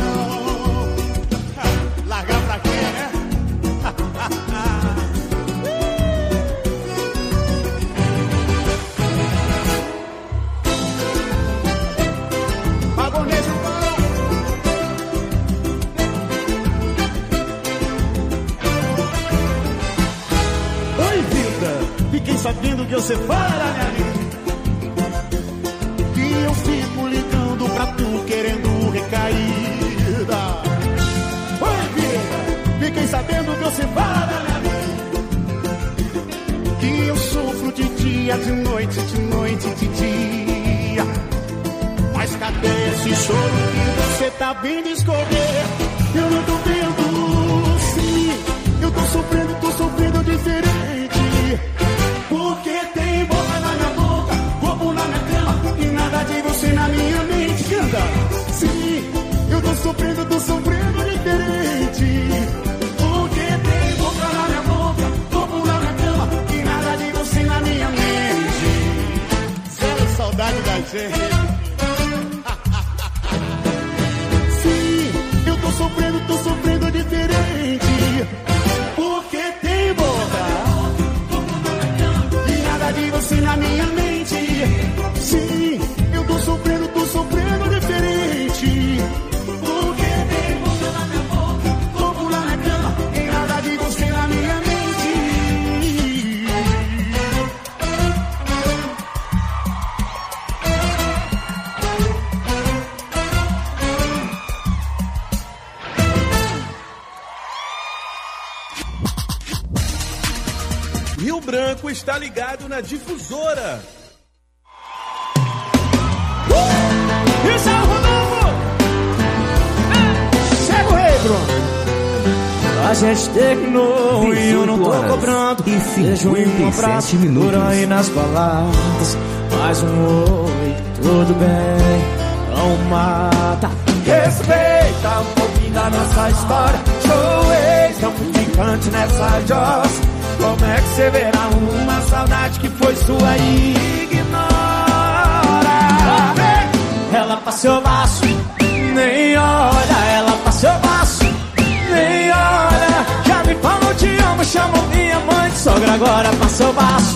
não. Largar pra quê, né? Fiquei sabendo que você fala, minha amiga, que eu fico ligando pra tu querendo recaída. Oi, vida, fiquei sabendo que você fala, minha amiga, que eu sofro de dia, de noite, de noite, de dia. Mas cadê esse choro que você tá vindo escorrer? Eu não tô vendo, sim, eu tô sofrendo, tô sofrendo diferente. Porque tem boca na minha boca, corpo na minha cama e nada de você na minha mente. Canta! Sim, eu tô sofrendo, tô sofrendo diferente. Porque tem boca na minha boca, corpo na minha cama e nada de você na minha mente. Zero saudade da gente. Sim, eu tô sofrendo, tô sofrendo diferente. Porque tem boca de você na minha mente. Sim, eu tô sofrendo, tô sofrendo diferente. Porque tem boca na minha boca, corpo na minha cama e nada de você na minha mente.
Rio Branco está ligado na Difusora.
Uh! Isso é o Rodolfo!
Chega o rei, Bruno! A gente terminou e eu não tô cobrando.
E
Vejo um abraço por aí nas baladas. Mais um oi, tudo bem, não mata. Respeita um pouquinho da nossa história. Sou ex, não fui ficante nessa jossa. Como é que você verá uma saudade que foi sua e ignora? Ela passou baixo, nem olha. Ela passou baixo, nem olha. Já me falou te amo, chamou minha mãe de sogra. Agora passou baixo.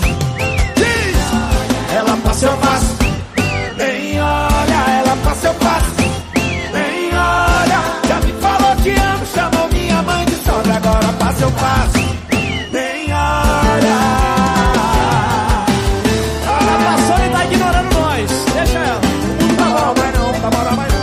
Ela passou baixo, nem olha. Ela passou baixo, nem olha. Já me falou te amo, chamou minha mãe de sogra. Agora passou baixo. Ela passou e tá ignorando nós. Deixa ela. Não tá bom, vai não, tá bom, vai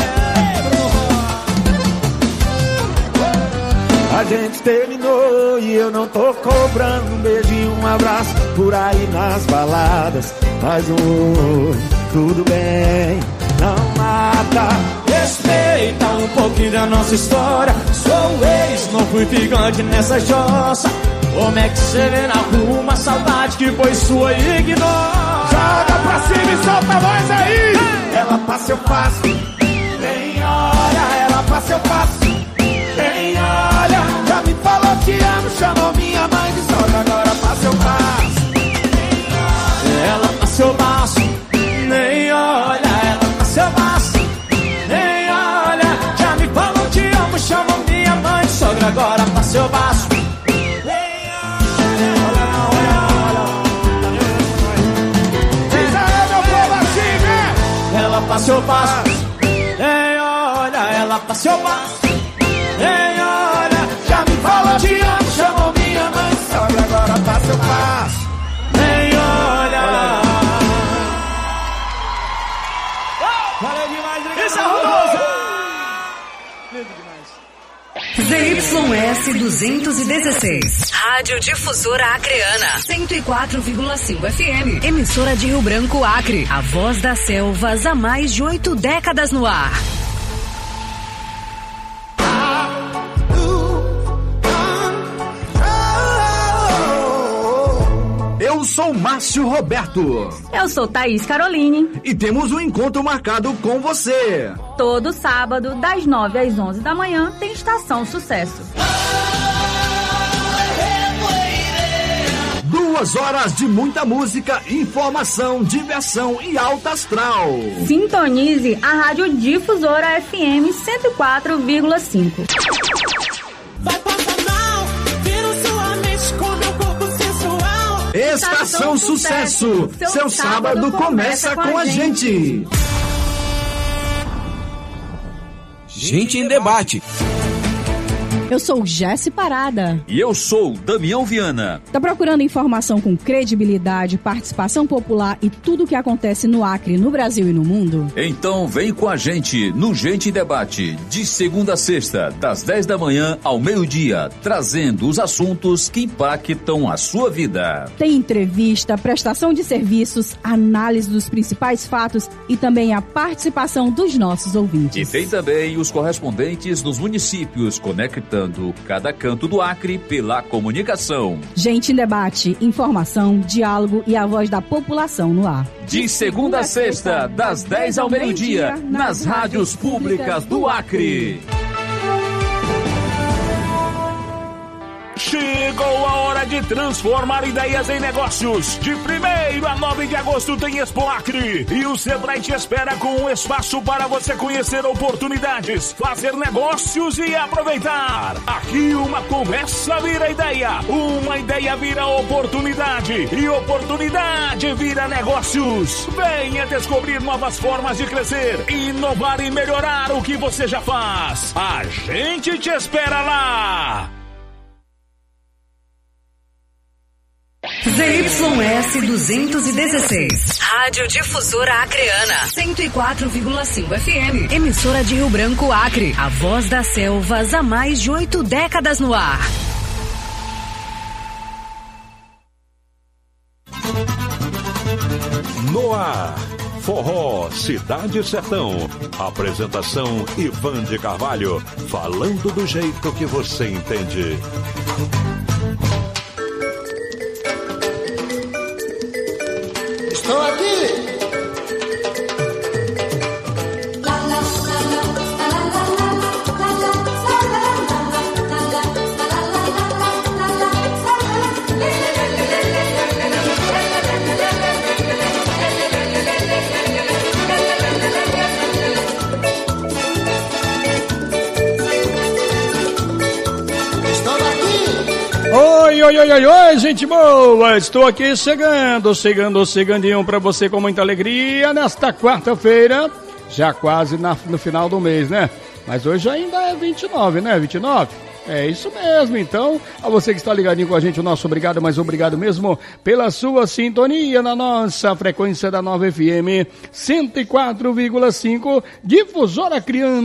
não. A gente terminou e eu não tô cobrando um beijo e um abraço por aí nas baladas. Mais um oi, tudo bem, não mata. Respeita um pouquinho da nossa história. Sou ex, não fui ficante nessa jossa. Como é que você vê na rua uma saudade que foi sua e ignora? Joga pra cima e solta a voz aí! Ela passa, eu passo, nem olha. Ela passa, eu passo, nem olha. Já me falou te amo, chamou minha mãe de sogra. Agora passa, eu passo, ela passa, eu passo, nem olha. Ela passa, eu passo, passa, eu passo. Ei, olha, ela passa, eu passo. Ei, olha, já me falou te amo, chamou minha mãe sogra, agora passa, eu passo. Ei, olha. Valeu demais, obrigado. Isso é Rodoso. Lindo demais.
Z Y S duzentos e dezesseis, Rádio Difusora Acreana, cento e quatro vírgula cinco F M, emissora de Rio Branco, Acre, a voz das selvas há mais de oito décadas no ar.
Eu sou Márcio Roberto.
Eu sou Thaís Caroline.
E temos um encontro marcado com você.
Todo sábado, das nove às onze da manhã, tem Estação Sucesso.
Duas horas de muita música, informação, diversão e alta astral.
Sintonize a Rádio Difusora F M cento e quatro vírgula cinco.
Vai passar mal, vira sua mente com meu corpo sensual.
Estação Sucesso, seu, seu sábado, sábado começa com a gente.
Gente em Debate.
Eu sou Jesse Parada.
E eu sou Damião Viana.
Tá procurando informação com credibilidade, participação popular e tudo o que acontece no Acre, no Brasil e no mundo?
Então vem com a gente no Gente em Debate, de segunda a sexta, das dez da manhã ao meio-dia, trazendo os assuntos que impactam a sua vida.
Tem entrevista, prestação de serviços, análise dos principais fatos e também a participação dos nossos ouvintes.
E tem também os correspondentes nos municípios, conectando cada canto do Acre pela comunicação.
Gente em Debate, informação, diálogo e a voz da população no ar.
De segunda a sexta, das dez ao meio-dia, nas rádios públicas do Acre.
Chegou a hora de transformar ideias em negócios. De primeiro a nove de agosto tem Expo Acre. E o Sebrae te espera com um espaço para você conhecer oportunidades, fazer negócios e aproveitar. Aqui uma conversa vira ideia, uma ideia vira oportunidade e oportunidade vira negócios. Venha descobrir novas formas de crescer, inovar e melhorar o que você já faz. A gente te espera lá.
Z Y S duzentos e dezesseis, Rádio Difusora Acreana, cento e quatro vírgula cinco F M, emissora de Rio Branco, Acre, a voz das selvas há mais de oito décadas no ar.
No ar, Forró Cidade Sertão. Apresentação Ivan de Carvalho, falando do jeito que você entende.
Estou aqui!
Oi, oi, oi, oi, oi, gente boa, estou aqui chegando, chegando, chegandinho pra você com muita alegria nesta quarta-feira, já quase na, no final do mês, né? Mas hoje ainda é vinte e nove, né? vinte e nove? É isso mesmo, então, a você que está ligadinho com a gente, o nosso obrigado, mas obrigado mesmo pela sua sintonia na nossa frequência da nova F M cento e quatro vírgula cinco, Difusora Acreana.